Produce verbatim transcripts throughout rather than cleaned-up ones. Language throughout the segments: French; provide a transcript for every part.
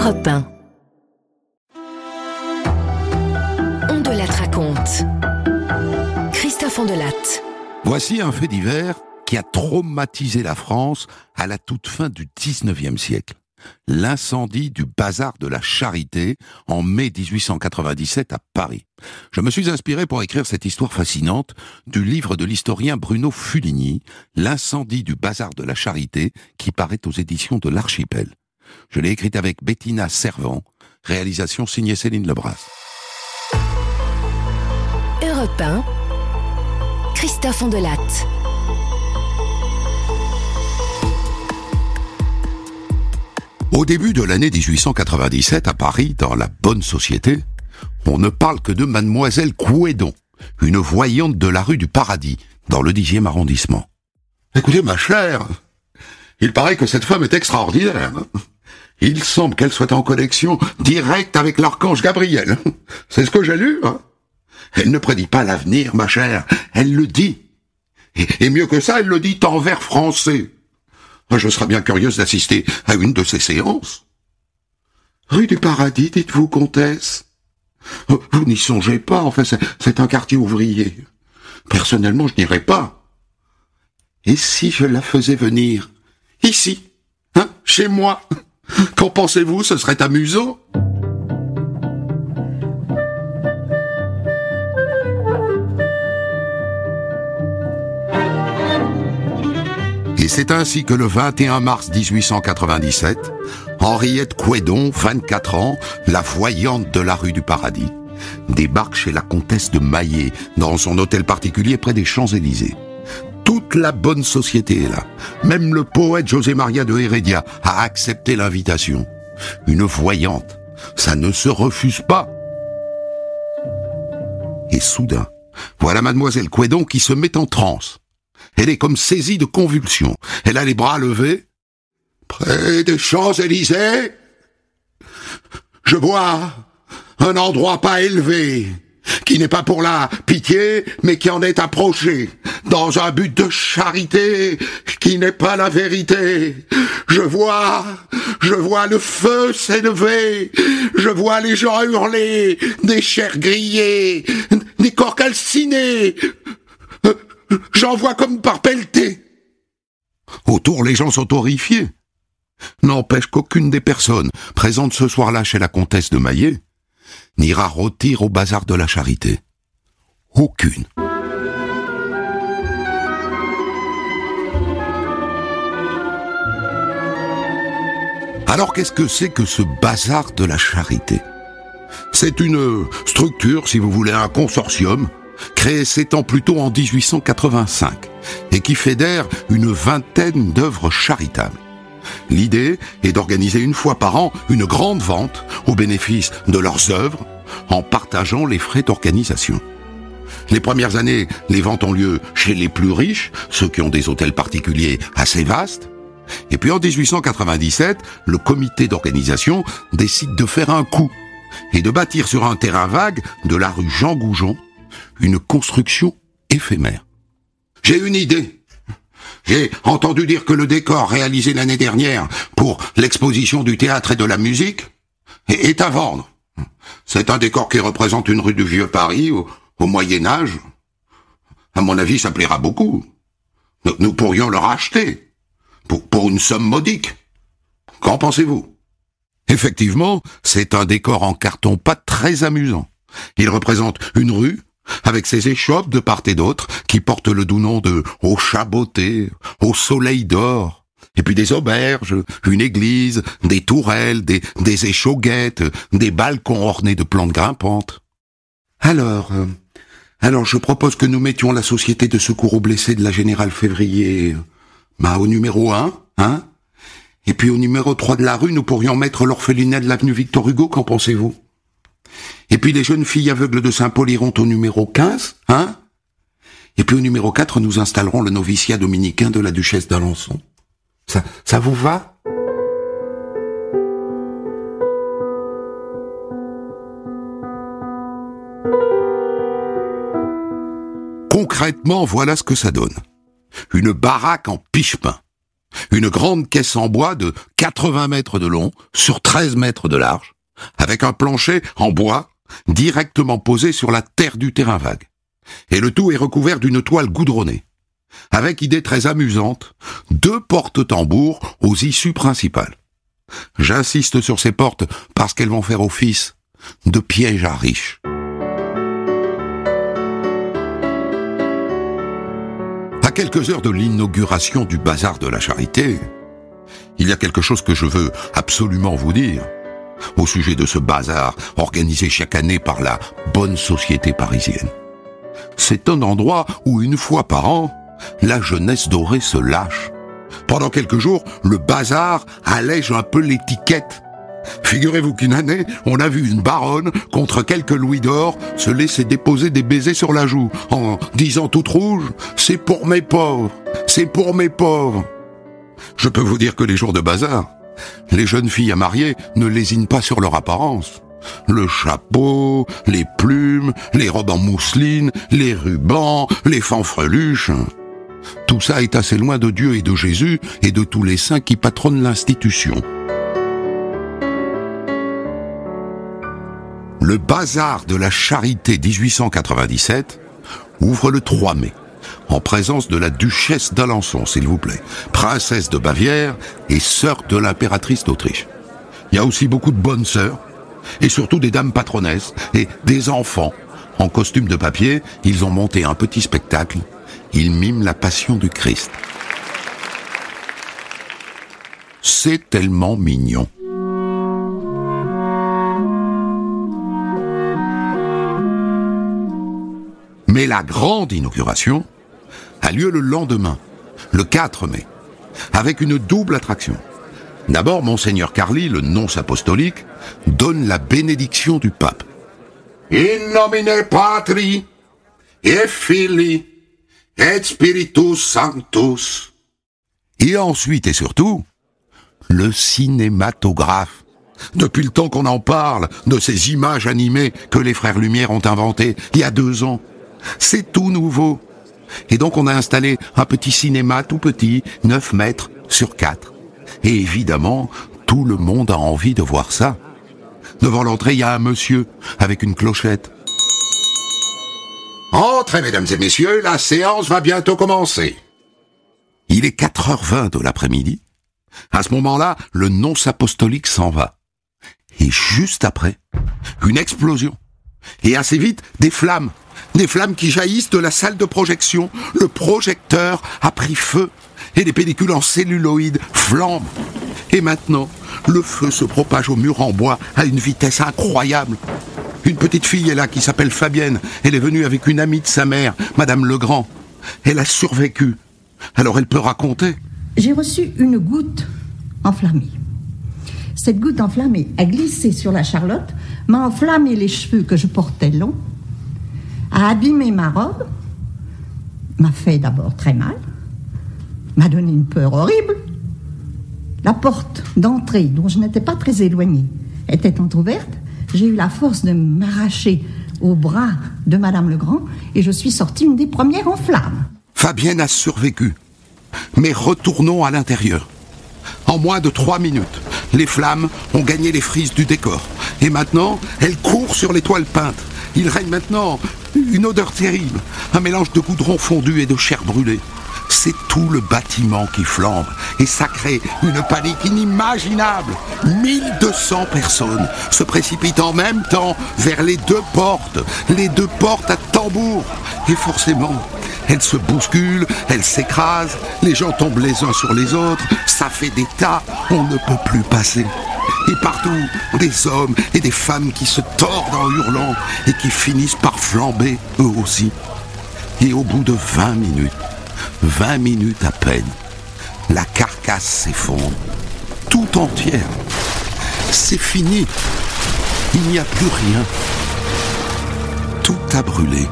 Europe un. On de la raconte. Christophe Ondelatte. Voici un fait divers qui a traumatisé la France à la toute fin du dix-neuvième siècle. L'incendie du bazar de la Charité en mai dix-huit cent quatre-vingt-dix-sept à Paris. Je me suis inspiré pour écrire cette histoire fascinante du livre de l'historien Bruno Fuligny, L'incendie du bazar de la Charité, qui paraît aux éditions de l'Archipel. Je l'ai écrite avec Bettina Servant, réalisation signée Céline Lebras. Europe un, Christophe Ondelatte. Au début de l'année dix-huit cent quatre-vingt-dix-sept, à Paris, dans la bonne société, on ne parle que de mademoiselle Couédon, une voyante de la rue du Paradis, dans le dixième arrondissement. Écoutez, ma chère, il paraît que cette femme est extraordinaire. Il semble qu'elle soit en connexion directe avec l'archange Gabriel. C'est ce que j'ai lu, hein. Elle ne prédit pas l'avenir, ma chère, elle le dit. Et, et mieux que ça, elle le dit en vers français. Je serais bien curieuse d'assister à une de ces séances. Rue du Paradis, dites-vous, comtesse? Vous n'y songez pas, enfin, c'est, c'est un quartier ouvrier. Personnellement, je n'irais pas. Et si je la faisais venir ici, hein, chez moi? Qu'en pensez-vous, ce serait amusant? Et c'est ainsi que le vingt et un mars dix-huit cent quatre-vingt-dix-sept, Henriette Couédon, vingt-quatre ans, la voyante de la rue du Paradis, débarque chez la comtesse de Maillé, dans son hôtel particulier près des Champs-Élysées. Toute la bonne société est là. Même le poète José Maria de Heredia a accepté l'invitation. Une voyante, ça ne se refuse pas. Et soudain, voilà mademoiselle Couédon qui se met en transe. Elle est comme saisie de convulsions. Elle a les bras levés. Près des Champs-Élysées, je vois un endroit pas élevé, qui n'est pas pour la pitié, mais qui en est approché, dans un but de charité, qui n'est pas la vérité. Je vois, je vois le feu s'élever, je vois les gens hurler, des chairs grillées, des corps calcinés. J'en vois comme par pelleté. Autour, les gens sont horrifiés. N'empêche qu'aucune des personnes présentes ce soir-là chez la comtesse de Maillé n'ira rôtir au bazar de la Charité. Aucune. Alors qu'est-ce que c'est que ce bazar de la Charité? C'est une structure, si vous voulez, un consortium, créé sept ans plus tôt en dix-huit cent quatre-vingt-cinq, et qui fédère une vingtaine d'œuvres charitables. L'idée est d'organiser une fois par an une grande vente au bénéfice de leurs œuvres, en partageant les frais d'organisation. Les premières années, les ventes ont lieu chez les plus riches, ceux qui ont des hôtels particuliers assez vastes. Et puis en dix-huit cent quatre-vingt-dix-sept, le comité d'organisation décide de faire un coup et de bâtir sur un terrain vague de la rue Jean Goujon une construction éphémère. J'ai une idée. J'ai entendu dire que le décor réalisé l'année dernière pour l'exposition du théâtre et de la musique est à vendre. C'est un décor qui représente une rue du Vieux Paris au, au Moyen-Âge. À mon avis, ça plaira beaucoup. Nous, nous pourrions le racheter pour, pour une somme modique. Qu'en pensez-vous? Effectivement, c'est un décor en carton-pâte très amusant. Il représente une rue avec ses échoppes de part et d'autre qui portent le doux nom de « Au chat beauté »,« Au soleil d'or », et puis des auberges, une église, des tourelles, des, des échauguettes, des balcons ornés de plantes grimpantes. Alors, euh, alors je propose que nous mettions la société de secours aux blessés de la Générale Février bah, au numéro un, hein, et puis au numéro trois de la rue, nous pourrions mettre l'orphelinat de l'avenue Victor Hugo, qu'en pensez-vous? Et puis les jeunes filles aveugles de Saint-Paul iront au numéro quinze, hein? Et puis au numéro quatre, nous installerons le noviciat dominicain de la duchesse d'Alençon. Ça, ça vous va? Concrètement, voilà ce que ça donne. Une baraque en piche-pain. Une grande caisse en bois de quatre-vingts mètres de long sur treize mètres de large, avec un plancher en bois directement posé sur la terre du terrain vague. Et le tout est recouvert d'une toile goudronnée, avec idée très amusante, deux portes-tambours aux issues principales. J'insiste sur ces portes parce qu'elles vont faire office de piège à riches. À quelques heures de l'inauguration du bazar de la Charité, il y a quelque chose que je veux absolument vous dire au sujet de ce bazar organisé chaque année par la bonne société parisienne. C'est un endroit où une fois par an, la jeunesse dorée se lâche. Pendant quelques jours, le bazar allège un peu l'étiquette. Figurez-vous qu'une année, on a vu une baronne, contre quelques louis d'or, se laisser déposer des baisers sur la joue, en disant toute rouge « C'est pour mes pauvres, c'est pour mes pauvres ». Je peux vous dire que les jours de bazar, les jeunes filles à marier ne lésinent pas sur leur apparence. Le chapeau, les plumes, les robes en mousseline, les rubans, les fanfreluches. Tout ça est assez loin de Dieu et de Jésus et de tous les saints qui patronnent l'institution. Le bazar de la Charité dix-huit cent quatre-vingt-dix-sept ouvre le trois mai, en présence de la duchesse d'Alençon, s'il vous plaît, princesse de Bavière et sœur de l'impératrice d'Autriche. Il y a aussi beaucoup de bonnes sœurs, et surtout des dames patronesses et des enfants. En costume de papier, ils ont monté un petit spectacle. Ils miment la passion du Christ. C'est tellement mignon. Mais la grande inauguration a lieu le lendemain, le quatre mai, avec une double attraction. D'abord, Monseigneur Carli, le nonce apostolique, donne la bénédiction du pape. In nomine Patri, et Filii, et Spiritus Sanctus. Et ensuite et surtout, le cinématographe. Depuis le temps qu'on en parle, de ces images animées que les frères Lumière ont inventées il y a deux ans. C'est tout nouveau. Et donc on a installé un petit cinéma tout petit, neuf mètres sur quatre. Et évidemment, tout le monde a envie de voir ça. Devant l'entrée, il y a un monsieur avec une clochette. Entrez, mesdames et messieurs, la séance va bientôt commencer. Il est quatre heures vingt de l'après-midi. À ce moment-là, le nonce apostolique s'en va. Et juste après, une explosion. Et assez vite, des flammes. Des flammes qui jaillissent de la salle de projection. Le projecteur a pris feu. Et les pellicules en celluloïd flambent. Et maintenant, le feu se propage au mur en bois à une vitesse incroyable. Une petite fille est là qui s'appelle Fabienne. Elle est venue avec une amie de sa mère, Madame Legrand. Elle a survécu. Alors elle peut raconter. J'ai reçu une goutte enflammée. Cette goutte enflammée a glissé sur la Charlotte, m'a enflammé les cheveux que je portais longs, a abîmé ma robe, m'a fait d'abord très mal, m'a donné une peur horrible. La porte d'entrée, dont je n'étais pas très éloignée, était entrouverte. J'ai eu la force de m'arracher au bras de Madame Legrand et je suis sortie une des premières en flammes. Fabienne a survécu. Mais retournons à l'intérieur. En moins de trois minutes, les flammes ont gagné les frises du décor. Et maintenant, elles courent sur les toiles peintes. Il règne maintenant une odeur terrible, un mélange de goudron fondu et de chair brûlée. C'est tout le bâtiment qui flambe et ça crée une panique inimaginable. mille deux cents personnes se précipitent en même temps vers les deux portes, les deux portes à tambour. Et forcément, elles se bousculent, elles s'écrasent, les gens tombent les uns sur les autres, ça fait des tas, on ne peut plus passer. Et partout, des hommes et des femmes qui se tordent en hurlant et qui finissent par flamber eux aussi. Et au bout de vingt minutes, vingt minutes à peine, la carcasse s'effondre, tout entière. C'est fini. Il n'y a plus rien. Tout a brûlé.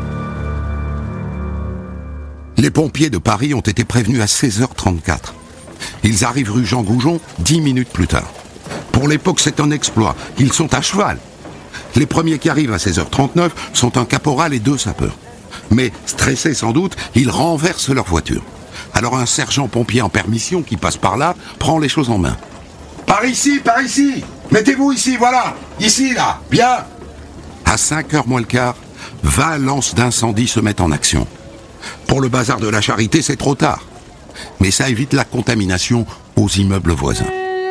Les pompiers de Paris ont été prévenus à seize heures trente-quatre. Ils arrivent rue Jean Goujon dix minutes plus tard. Pour l'époque, c'est un exploit. Ils sont à cheval. Les premiers qui arrivent à seize heures trente-neuf sont un caporal et deux sapeurs. Mais, stressés sans doute, ils renversent leur voiture. Alors un sergent pompier en permission qui passe par là prend les choses en main. Par ici, par ici. Mettez-vous ici, voilà. Ici, là. Bien. À cinq heures moins le quart, vingt lances d'incendie se mettent en action. Pour le bazar de la Charité, c'est trop tard. Mais ça évite la contamination aux immeubles voisins.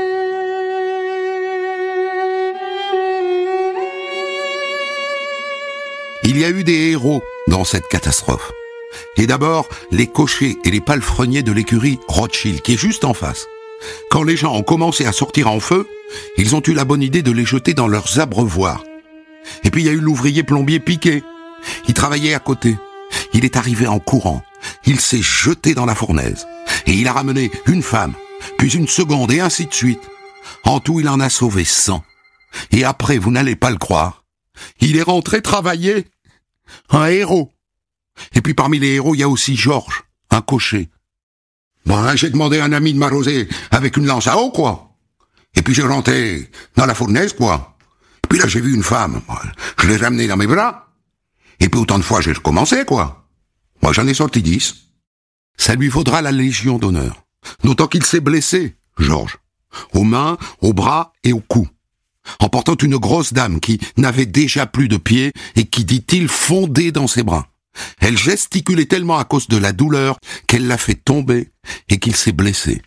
Il y a eu des héros dans cette catastrophe. Et d'abord, les cochers et les palefreniers de l'écurie Rothschild, qui est juste en face. Quand les gens ont commencé à sortir en feu, ils ont eu la bonne idée de les jeter dans leurs abreuvoirs. Et puis il y a eu l'ouvrier plombier Piquet. Il travaillait à côté. Il est arrivé en courant. Il s'est jeté dans la fournaise. Et il a ramené une femme, puis une seconde, et ainsi de suite. En tout, il en a sauvé cent. Et après, vous n'allez pas le croire, il est rentré travailler. Un héros. Et puis parmi les héros, il y a aussi Georges, un cocher. Bon, j'ai demandé à un ami de m'arroser avec une lance à eau, quoi. Et puis j'ai rentré dans la fournaise, quoi. Et puis là, j'ai vu une femme. Je l'ai ramenée dans mes bras. Et puis autant de fois, j'ai recommencé, quoi. Moi, j'en ai sorti dix. Ça lui vaudra la Légion d'honneur. D'autant qu'il s'est blessé, Georges. Aux mains, aux bras et au cou. En portant une grosse dame qui n'avait déjà plus de pieds et qui, dit-il, fondait dans ses bras. Elle gesticulait tellement à cause de la douleur qu'elle l'a fait tomber et qu'il s'est blessé.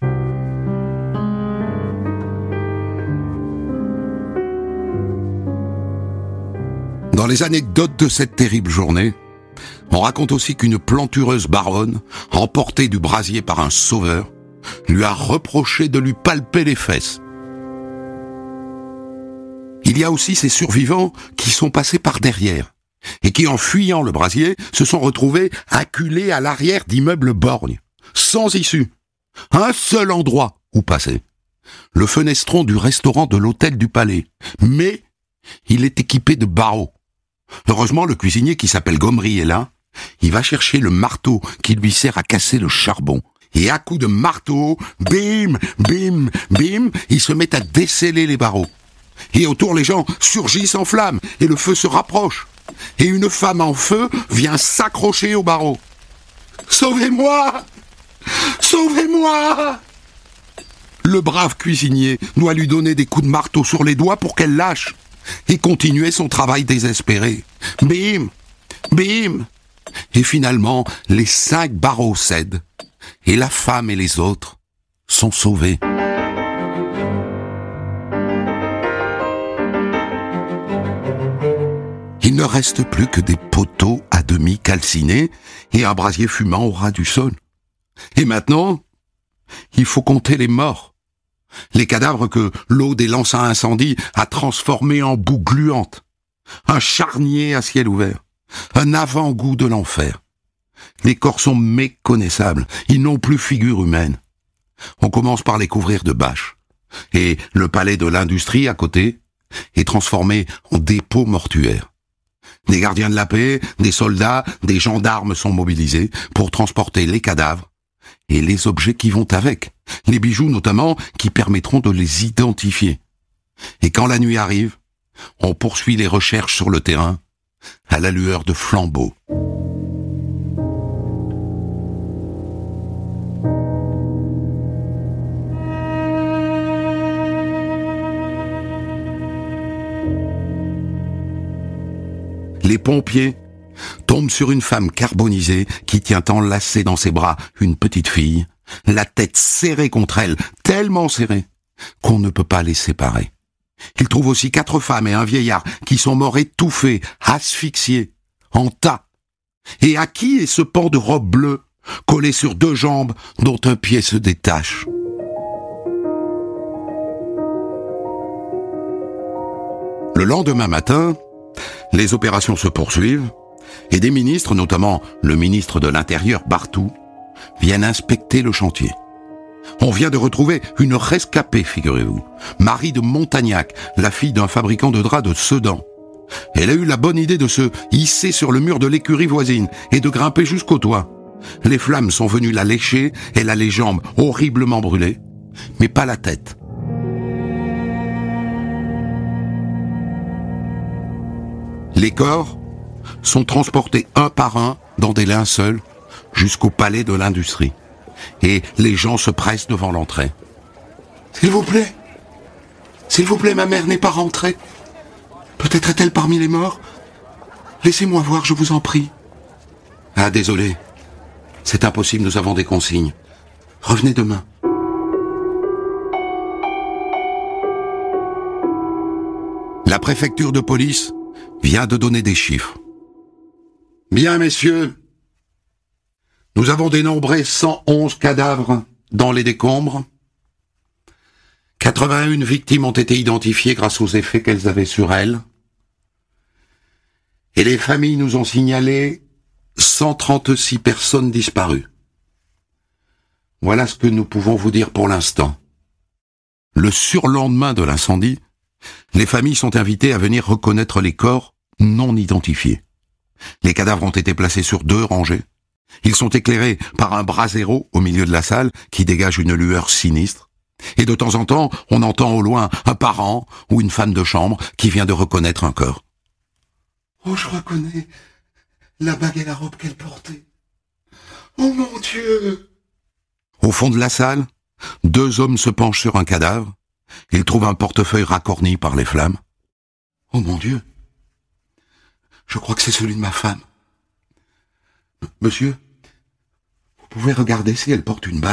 Dans les anecdotes de cette terrible journée, on raconte aussi qu'une plantureuse baronne, emportée du brasier par un sauveur, lui a reproché de lui palper les fesses. Il y a aussi ces survivants qui sont passés par derrière et qui, en fuyant le brasier, se sont retrouvés acculés à l'arrière d'immeubles borgnes, sans issue. Un seul endroit où passer. Le fenestron du restaurant de l'hôtel du Palais. Mais il est équipé de barreaux. Heureusement, le cuisinier qui s'appelle Gomery est là. Il va chercher le marteau qui lui sert à casser le charbon. Et à coups de marteau, bim, bim, bim, il se met à desceller les barreaux. Et autour, les gens surgissent en flammes, et le feu se rapproche. Et une femme en feu vient s'accrocher au barreau. « Sauvez-moi! Sauvez-moi !» Le brave cuisinier doit lui donner des coups de marteau sur les doigts pour qu'elle lâche, et continuer son travail désespéré. Bim! Bim! Et finalement, les cinq barreaux cèdent, et la femme et les autres sont sauvés. Il ne reste plus que des poteaux à demi calcinés et un brasier fumant au ras du sol. Et maintenant, il faut compter les morts. Les cadavres que l'eau des lances à incendie a transformés en boue gluante. Un charnier à ciel ouvert. Un avant-goût de l'enfer. Les corps sont méconnaissables. Ils n'ont plus figure humaine. On commence par les couvrir de bâches. Et le palais de l'industrie à côté est transformé en dépôt mortuaire. Des gardiens de la paix, des soldats, des gendarmes sont mobilisés pour transporter les cadavres et les objets qui vont avec, les bijoux notamment qui permettront de les identifier. Et quand la nuit arrive, on poursuit les recherches sur le terrain à la lueur de flambeaux. Les pompiers tombent sur une femme carbonisée qui tient enlacée dans ses bras une petite fille, la tête serrée contre elle, tellement serrée qu'on ne peut pas les séparer. Ils trouvent aussi quatre femmes et un vieillard qui sont morts étouffés, asphyxiés, en tas. Et à qui est ce pan de robe bleue, collé sur deux jambes dont un pied se détache? Le lendemain matin, les opérations se poursuivent et des ministres, notamment le ministre de l'Intérieur, Barthou, viennent inspecter le chantier. On vient de retrouver une rescapée, figurez-vous, Marie de Montagnac, la fille d'un fabricant de draps de Sedan. Elle a eu la bonne idée de se hisser sur le mur de l'écurie voisine et de grimper jusqu'au toit. Les flammes sont venues la lécher, elle a les jambes horriblement brûlées, mais pas la tête. Les corps sont transportés un par un dans des linceuls jusqu'au palais de l'industrie. et les gens se pressent devant l'entrée. « S'il vous plaît, s'il vous plaît, ma mère n'est pas rentrée. Peut-être est-elle parmi les morts. Laissez-moi voir, je vous en prie. » « Ah, désolé. C'est impossible, nous avons des consignes. Revenez demain. » La préfecture de police vient de donner des chiffres. Bien, messieurs, nous avons dénombré cent onze cadavres dans les décombres. quatre-vingt-une victimes ont été identifiées grâce aux effets qu'elles avaient sur elles. Et les familles nous ont signalé cent trente-six personnes disparues. Voilà ce que nous pouvons vous dire pour l'instant. Le surlendemain de l'incendie, les familles sont invitées à venir reconnaître les corps non identifiés. Les cadavres ont été placés sur deux rangées. Ils sont éclairés par un brasero au milieu de la salle qui dégage une lueur sinistre. Et de temps en temps, on entend au loin un parent ou une femme de chambre qui vient de reconnaître un corps. « Oh, je reconnais la bague et la robe qu'elle portait. Oh mon Dieu !» Au fond de la salle, deux hommes se penchent sur un cadavre. Ils trouvent un portefeuille racorni par les flammes. « Oh mon Dieu ! Je crois que c'est celui de ma femme. Monsieur, vous pouvez regarder si elle porte une bague ?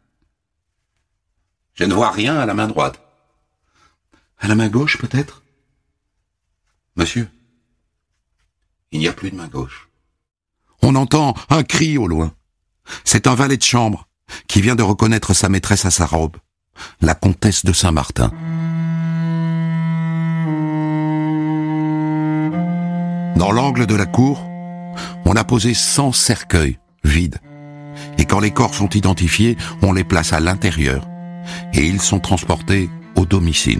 Je ne vois rien à la main droite. À la main gauche, peut-être ? Monsieur, il n'y a plus de main gauche. » On entend un cri au loin. C'est un valet de chambre qui vient de reconnaître sa maîtresse à sa robe, la comtesse de Saint-Martin. Dans l'angle de la cour, on a posé cent cercueils vides. Et quand les corps sont identifiés, on les place à l'intérieur. Et ils sont transportés au domicile.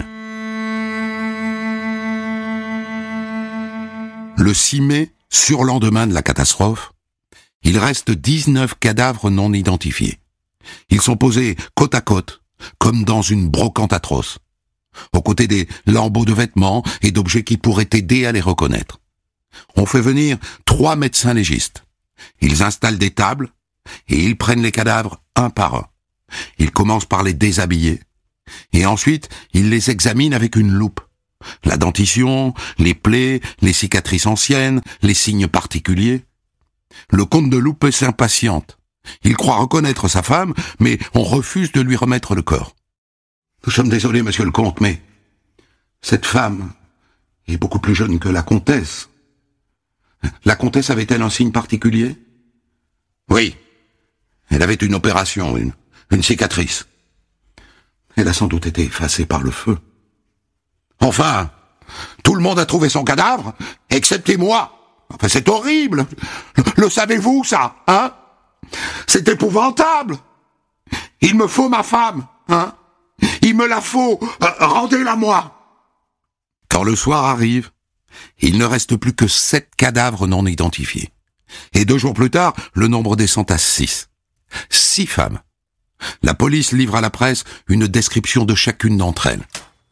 Le six mai, surlendemain de la catastrophe, il reste dix-neuf cadavres non identifiés. Ils sont posés côte à côte, comme dans une brocante atroce, aux côtés des lambeaux de vêtements et d'objets qui pourraient aider à les reconnaître. On fait venir trois médecins légistes. Ils installent des tables et ils prennent les cadavres un par un. Ils commencent par les déshabiller et ensuite ils les examinent avec une loupe. La dentition, les plaies, les cicatrices anciennes, les signes particuliers. Le comte de Loupé s'impatiente. Il croit reconnaître sa femme, mais on refuse de lui remettre le corps. Nous sommes désolés, monsieur le comte, mais cette femme est beaucoup plus jeune que la comtesse. La comtesse avait-elle un signe particulier ? Oui. Elle avait une opération, une, une cicatrice. Elle a sans doute été effacée par le feu. Enfin, tout le monde a trouvé son cadavre, excepté moi. Enfin, c'est horrible. Le, le savez-vous, ça, hein ? C'est épouvantable. Il me faut ma femme, hein ? Il me la faut. Euh, rendez-la moi. Quand le soir arrive, il ne reste plus que sept cadavres non identifiés. Et deux jours plus tard, le nombre descend à six. Six femmes. La police livre à la presse une description de chacune d'entre elles.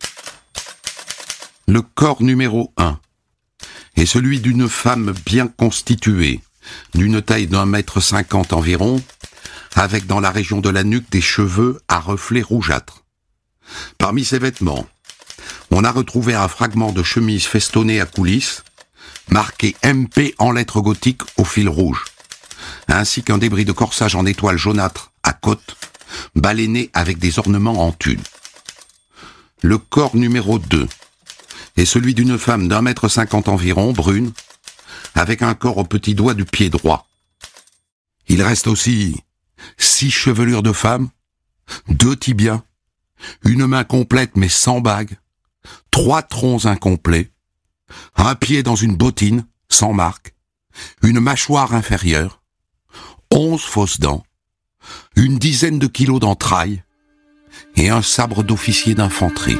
Le corps numéro un est celui d'une femme bien constituée, d'une taille d'un mètre cinquante environ, avec dans la région de la nuque des cheveux à reflets rougeâtres. Parmi ses vêtements, on a retrouvé un fragment de chemise festonnée à coulisses, marqué M P en lettres gothiques au fil rouge, ainsi qu'un débris de corsage en étoile jaunâtre à côte, baleiné avec des ornements en tulle. Le corps numéro deux est celui d'une femme d'un mètre cinquante environ, brune, avec un corps au petit doigt du pied droit. Il reste aussi six chevelures de femme, deux tibias, une main complète mais sans bague, trois troncs incomplets, un pied dans une bottine, sans marque, une mâchoire inférieure, onze fausses dents, une dizaine de kilos d'entrailles et un sabre d'officier d'infanterie.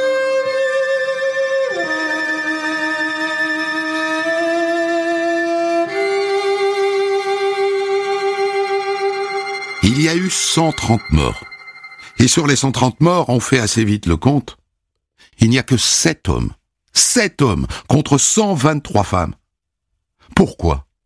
Il y a eu cent trente morts. Et sur les cent trente morts, on fait assez vite le compte. Il n'y a que sept hommes. sept hommes contre cent vingt-trois femmes. Pourquoi ? Pourquoi ?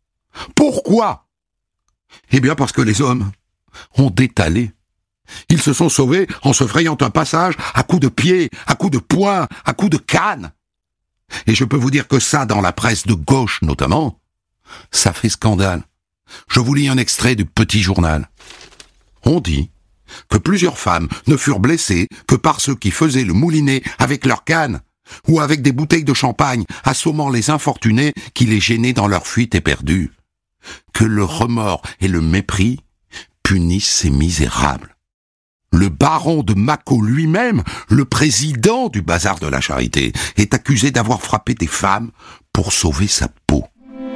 Eh bien parce que les hommes ont détalé. Ils se sont sauvés en se frayant un passage à coups de pied, à coups de poing, à coups de canne. Et je peux vous dire que ça, dans la presse de gauche notamment, ça fait scandale. Je vous lis un extrait du Petit Journal. On dit que plusieurs femmes ne furent blessées que par ceux qui faisaient le moulinet avec leurs cannes ou avec des bouteilles de champagne, assommant les infortunés qui les gênaient dans leur fuite éperdue. Que le remords et le mépris punissent ces misérables. Le baron de Mâcon lui-même, le président du bazar de la Charité, est accusé d'avoir frappé des femmes pour sauver sa peau.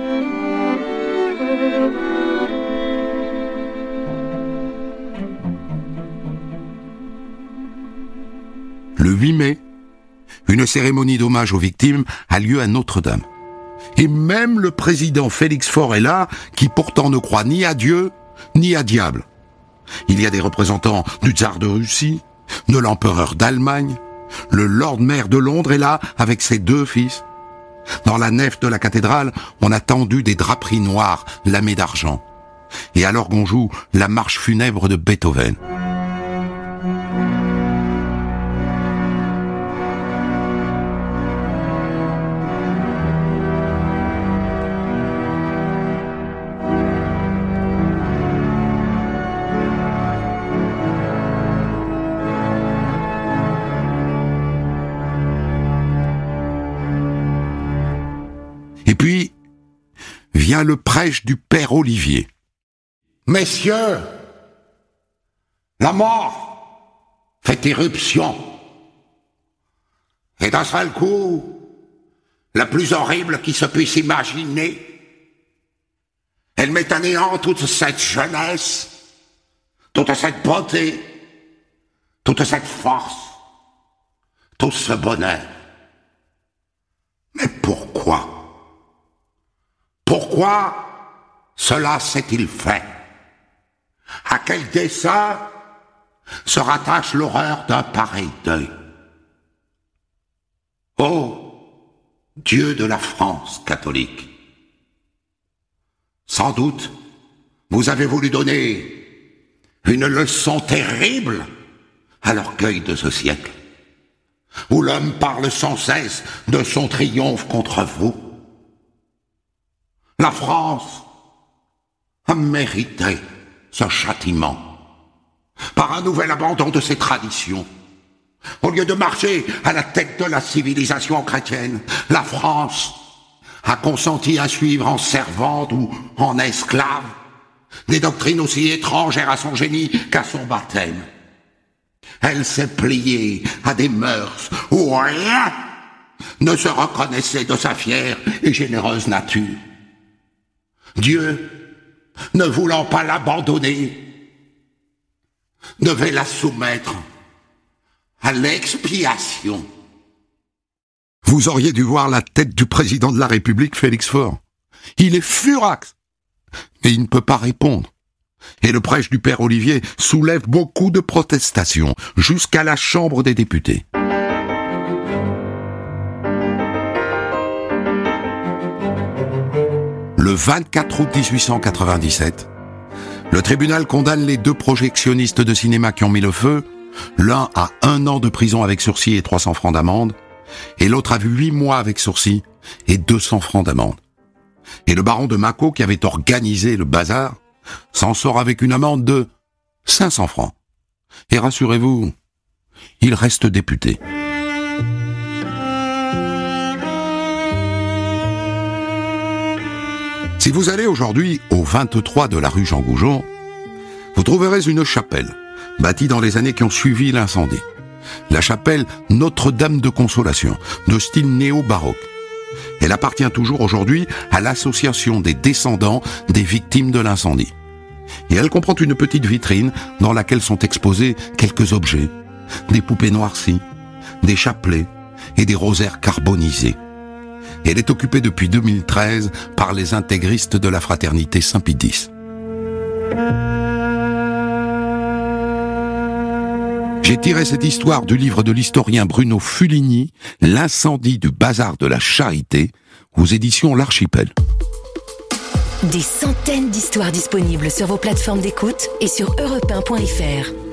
Le huit mai, une cérémonie d'hommage aux victimes a lieu à Notre-Dame. Et même le président Félix Faure est là, qui pourtant ne croit ni à Dieu, ni à diable. Il y a des représentants du tsar de Russie, de l'empereur d'Allemagne, le Lord Mayor de Londres est là avec ses deux fils. Dans la nef de la cathédrale, on a tendu des draperies noires lamées d'argent. Et à l'orgue on joue la marche funèbre de Beethoven. Et puis, vient le prêche du père Olivier. Messieurs, la mort fait irruption. Et d'un seul coup, la plus horrible qui se puisse imaginer, elle met à néant toute cette jeunesse, toute cette beauté, toute cette force, tout ce bonheur. Mais pourquoi ? Pourquoi cela s'est-il fait? À quel dessein se rattache l'horreur d'un pareil deuil? Ô Dieu de la France catholique, sans doute vous avez voulu donner une leçon terrible à l'orgueil de ce siècle, où l'homme parle sans cesse de son triomphe contre vous. La France a mérité ce châtiment par un nouvel abandon de ses traditions. Au lieu de marcher à la tête de la civilisation chrétienne, la France a consenti à suivre en servante ou en esclave des doctrines aussi étrangères à son génie qu'à son baptême. Elle s'est pliée à des mœurs où rien ne se reconnaissait de sa fière et généreuse nature. Dieu, ne voulant pas l'abandonner, devait la soumettre à l'expiation. Vous auriez dû voir la tête du président de la République, Félix Faure. Il est furax, mais il ne peut pas répondre. Et le prêche du père Olivier soulève beaucoup de protestations, jusqu'à la Chambre des députés. Le vingt-quatre août dix-huit cent quatre-vingt-dix-sept, le tribunal condamne les deux projectionnistes de cinéma qui ont mis le feu, l'un à un an de prison avec sursis et trois cents francs d'amende, et l'autre à huit mois avec sursis et deux cents francs d'amende. Et le baron de Mâcon, qui avait organisé le bazar, s'en sort avec une amende de cinq cents francs. Et rassurez-vous, il reste député. Si vous allez aujourd'hui au vingt-trois de la rue Jean Goujon, vous trouverez une chapelle, bâtie dans les années qui ont suivi l'incendie. La chapelle Notre-Dame de Consolation, de style néo-baroque. Elle appartient toujours aujourd'hui à l'association des descendants des victimes de l'incendie. Et elle comprend une petite vitrine dans laquelle sont exposés quelques objets, des poupées noircies, des chapelets et des rosaires carbonisés. Elle est occupée depuis deux mille treize par les intégristes de la fraternité Saint-Pédis. J'ai tiré cette histoire du livre de l'historien Bruno Fuligny, L'incendie du bazar de la Charité, aux éditions L'Archipel. Des centaines d'histoires disponibles sur vos plateformes d'écoute et sur europe un point f r.